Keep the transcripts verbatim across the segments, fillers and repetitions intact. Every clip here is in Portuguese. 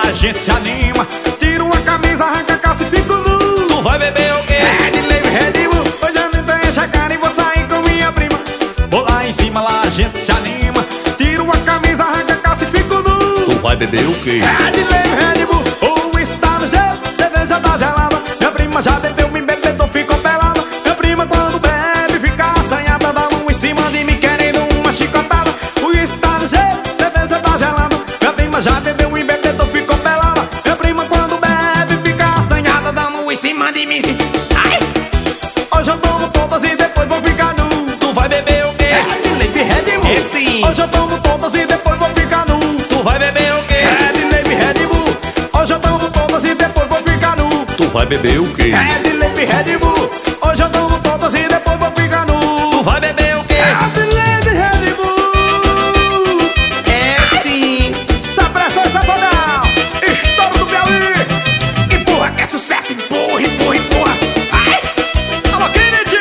a gente se anima. Tira uma camisa, arranca a calça e fico nu. Tu vai beber o quê? Red Label, Red Bull. Hoje eu não tenho essa cara e vou sair com minha prima. Vou lá em cima, lá a gente se anima. Tira uma camisa, arranca a calça e fico nu. Tu vai beber o quê? Red Label, Red Bull. O está no gelo, cerveja tá gelada. Minha prima já bebeu, me bebeu, ficou pelada. Minha prima quando bebe fica assanhada, dá um em cima de mim querendo uma chicotada. O está no gelo, cerveja tá gelada. Minha prima já bebeu, e bebeu, ficou pelada. Minha prima quando bebe fica assanhada, dá um em cima de mim. Ai! Hoje eu tomo todas e depois vou ficar nu. Tu vai beber o quê? Red Label, Red Bull. Esse. Hoje eu tomo todas e depois vou ficar nu. Tu vai beber o quê? Red Label, Red Bull. Hoje eu tomo todas e depois vou ficar nu. Tu vai beber o quê? Red Label, Red Bull. Hoje eu tomo todas e depois vou ficar nu. Tu vai beber o quê? Red Label, Red Bull. É sim. Essa pressão, essa bodão. Estouro do Piauí. Empurra que é sucesso. Empurra, empurra, empurra. Ai! Alô, Kennedy.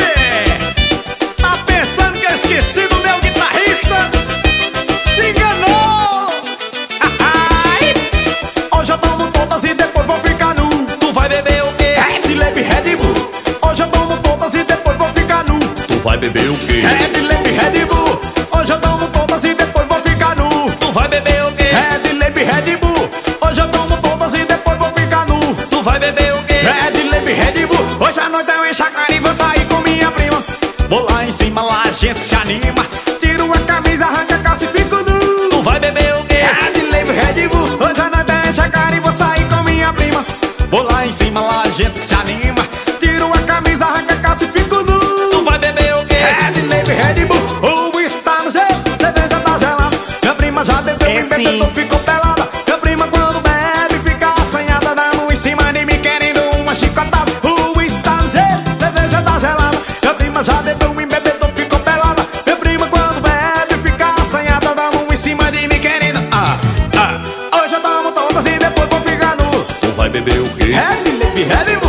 Tá pensando que eu esqueci do meu guitarrista? Se enganou. Ai! Hoje eu tomo todas e depois vou ficar nu. Tu vai beber o quê? Red Label, Red Bull. Hoje eu tomo todas e depois vou ficar nu. Tu vai beber o quê? Red Label, Red Bull. Hoje eu tomo todas e depois vou ficar nu. Tu vai beber o quê? Red Label, Red Bull. Hoje eu tomo todas e depois vou ficar nu. Tu vai beber o quê? Red Label, Red Bull. Hoje à noite eu encho a cara e vou sair com minha prima. Vou lá em cima, lá a gente se anima. Tiro a camisa, arranca a calça e fico nu. Tu vai beber o quê? Red Label, Red Bull. Hoje à noite eu encho a cara e vou sair com minha prima. Vou lá em cima, lá a gente se anima. Tiro a camisa, arranca a calça e fico nu. Tu vai beber o quê? Red Label, Red Bull. O está no gelo, cerveja tá gelada. Minha prima já bebeu, É e bebeu, sim. ficou pelada. Minha prima quando bebe fica assanhada, dando em cima de mim querendo uma chicotada. O está no gelo, cerveja tá gelada. Minha prima já bebeu, e bebeu, ficou pelada. Minha prima quando bebe fica assanhada, dando em cima de mim querendo ah, ah. Hoje eu tomo todas e depois vou ficar nu. Tu vai beber o quê? Red Label, Red Bull.